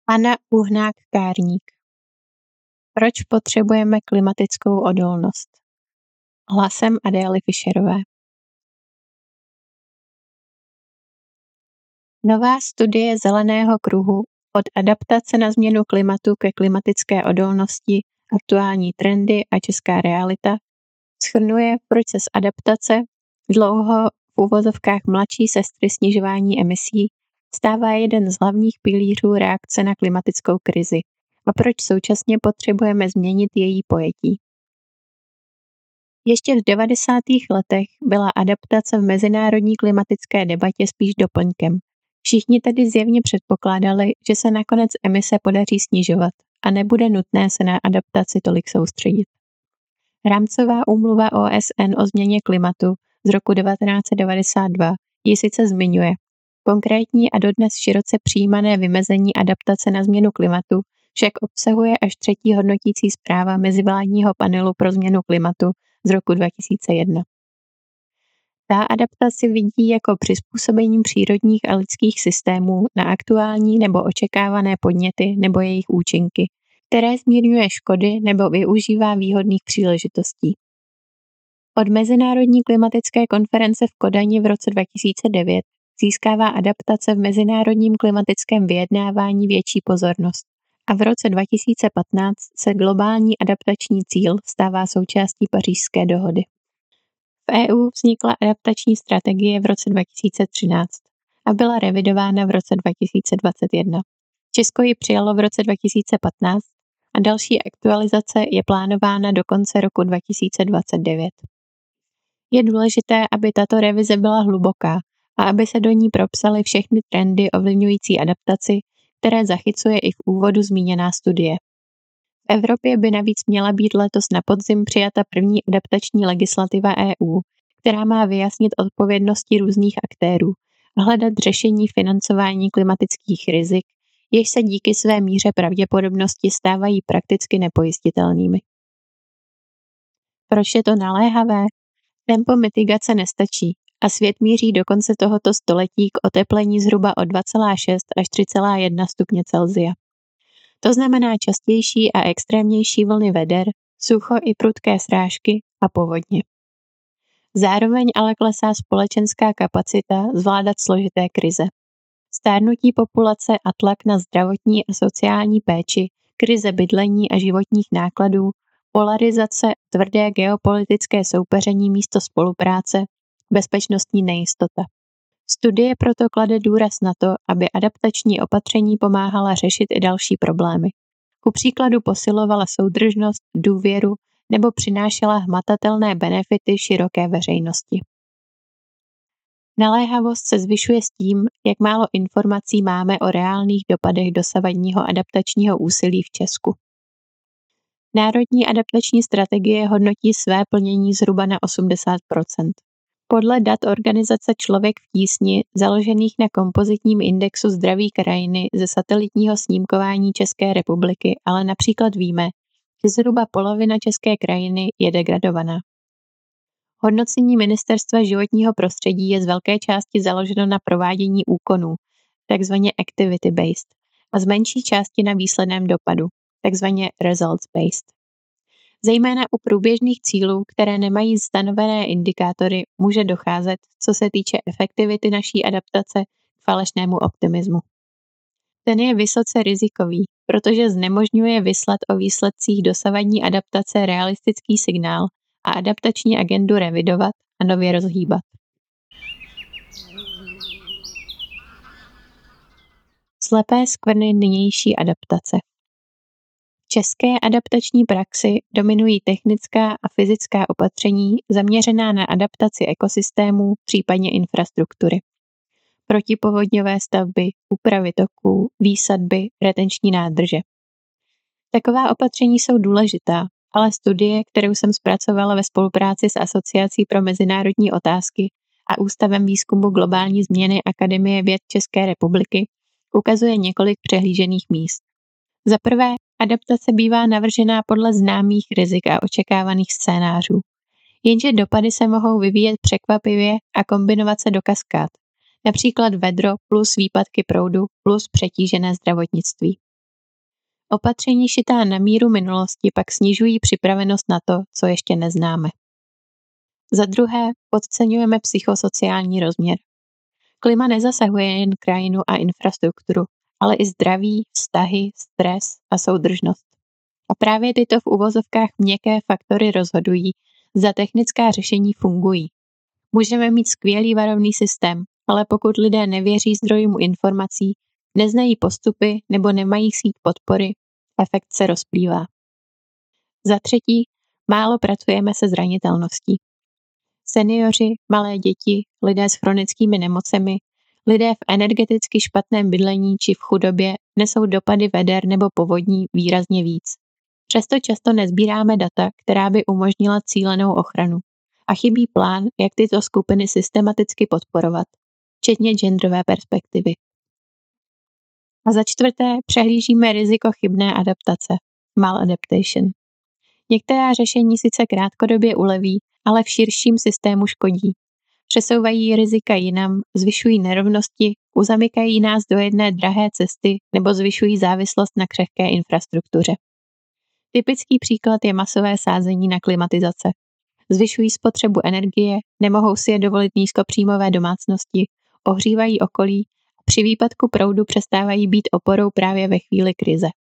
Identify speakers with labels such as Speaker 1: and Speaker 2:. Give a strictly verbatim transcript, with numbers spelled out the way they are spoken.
Speaker 1: Anna Uhnák-Kárník. Proč potřebujeme klimatickou odolnost? Hlasem Adély Fischerové. Nová studie Zeleného kruhu Od adaptace na změnu klimatu ke klimatické odolnosti, aktuální trendy a česká realita shrnuje, proč se z adaptace, dlouho v uvozovkách mladší sestry snižování emisí, stává jeden z hlavních pilířů reakce na klimatickou krizi a proč současně potřebujeme změnit její pojetí. Ještě v devadesátých letech byla adaptace v mezinárodní klimatické debatě spíš doplňkem. Všichni tedy zjevně předpokládali, že se nakonec emise podaří snižovat a nebude nutné se na adaptaci tolik soustředit. Rámcová úmluva O S N o změně klimatu z roku devatenáct set devadesát dva ji sice zmiňuje. Konkrétní a dodnes široce přijímané vymezení adaptace na změnu klimatu však obsahuje až třetí hodnotící zpráva Mezivládního panelu pro změnu klimatu z roku dva tisíce jedna. Ta adaptaci vidí jako přizpůsobení přírodních a lidských systémů na aktuální nebo očekávané podněty nebo jejich účinky, které zmírňuje škody nebo využívá výhodných příležitostí. Od Mezinárodní klimatické konference v Kodani v roce dva tisíce devět získává adaptace v mezinárodním klimatickém vyjednávání větší pozornost a v roce dva tisíce patnáct se globální adaptační cíl stává součástí Pařížské dohody. V E U vznikla adaptační strategie v roce dva tisíce třináct a byla revidována v roce dva tisíce dvacet jedna. Česko ji přijalo v roce dva tisíce patnáct a další aktualizace je plánována do konce roku dva tisíce dvacet devět. Je důležité, aby tato revize byla hluboká a aby se do ní propsaly všechny trendy ovlivňující adaptaci, které zachycuje i v úvodu zmíněná studie. V Evropě by navíc měla být letos na podzim přijata první adaptační legislativa E U, která má vyjasnit odpovědnosti různých aktérů a hledat řešení financování klimatických rizik, jež se díky své míře pravděpodobnosti stávají prakticky nepojistitelnými. Proč je to naléhavé? Tempo mitigace nestačí a svět míří do konce tohoto století k oteplení zhruba o dva celá šest až tři celá jedna stupně Celsia. To znamená častější a extrémnější vlny veder, sucho i prudké srážky a povodně. Zároveň ale klesá společenská kapacita zvládat složité krize. Stárnutí populace a tlak na zdravotní a sociální péči, krize bydlení a životních nákladů, polarizace, tvrdé geopolitické soupeření místo spolupráce, bezpečnostní nejistota. Studie proto klade důraz na to, aby adaptační opatření pomáhala řešit i další problémy. Ku příkladu posilovala soudržnost, důvěru nebo přinášela hmatatelné benefity široké veřejnosti. Naléhavost se zvyšuje s tím, jak málo informací máme o reálných dopadech dosavadního adaptačního úsilí v Česku. Národní adaptační strategie hodnotí své plnění zhruba na osmdesát procent. Podle dat organizace Člověk v tísni, založených na kompozitním indexu zdraví krajiny ze satelitního snímkování České republiky, ale například víme, že zhruba polovina české krajiny je degradovaná. Hodnocení Ministerstva životního prostředí je z velké části založeno na provádění úkonů, takzvaně activity-based, a z menší části na výsledném dopadu, takzvaně results-based. Zejména u průběžných cílů, které nemají stanovené indikátory, může docházet, co se týče efektivity naší adaptace, k falešnému optimismu. Ten je vysoce rizikový, protože znemožňuje vyslat o výsledcích dosavadní adaptace realistický signál a adaptační agendu revidovat a nově rozhýbat. Slepé skvrny nynější adaptace. V české adaptační praxi dominují technická a fyzická opatření zaměřená na adaptaci ekosystémů, případně infrastruktury. Protipovodňové stavby, úpravy toků, výsadby, retenční nádrže. Taková opatření jsou důležitá, ale studie, kterou jsem zpracovala ve spolupráci s Asociací pro mezinárodní otázky a Ústavem výzkumu globální změny Akademie věd České republiky, ukazuje několik přehlížených míst. Za prvé, adaptace bývá navržená podle známých rizik a očekávaných scénářů. Jenže dopady se mohou vyvíjet překvapivě a kombinovat se do kaskád. Například vedro plus výpadky proudu plus přetížené zdravotnictví. Opatření šitá na míru minulosti pak snižují připravenost na to, co ještě neznáme. Za druhé, podceňujeme psychosociální rozměr. Klima nezasahuje jen krajinu a infrastrukturu, ale i zdraví, vztahy, stres a soudržnost. A právě tyto v uvozovkách měkké faktory rozhodují, zda technická řešení fungují. Můžeme mít skvělý varovný systém, ale pokud lidé nevěří zdrojům informací, neznají postupy nebo nemají síť podpory, efekt se rozplývá. Za třetí, málo pracujeme se zranitelností. Seniori, malé děti, lidé s chronickými nemocemi, lidé v energeticky špatném bydlení či v chudobě nesou dopady veder nebo povodní výrazně víc. Přesto často nezbíráme data, která by umožnila cílenou ochranu. A chybí plán, jak tyto skupiny systematicky podporovat, včetně genderové perspektivy. A za čtvrté, přehlížíme riziko chybné adaptace, maladaptation. Některá řešení sice krátkodobě uleví, ale v širším systému škodí. Přesouvají rizika jinam, zvyšují nerovnosti, uzamykají nás do jedné drahé cesty nebo zvyšují závislost na křehké infrastruktuře. Typický příklad je masové sázení na klimatizace. Zvyšují spotřebu energie, nemohou si je dovolit nízkopříjmové domácnosti, ohřívají okolí a při výpadku proudu přestávají být oporou právě ve chvíli krize.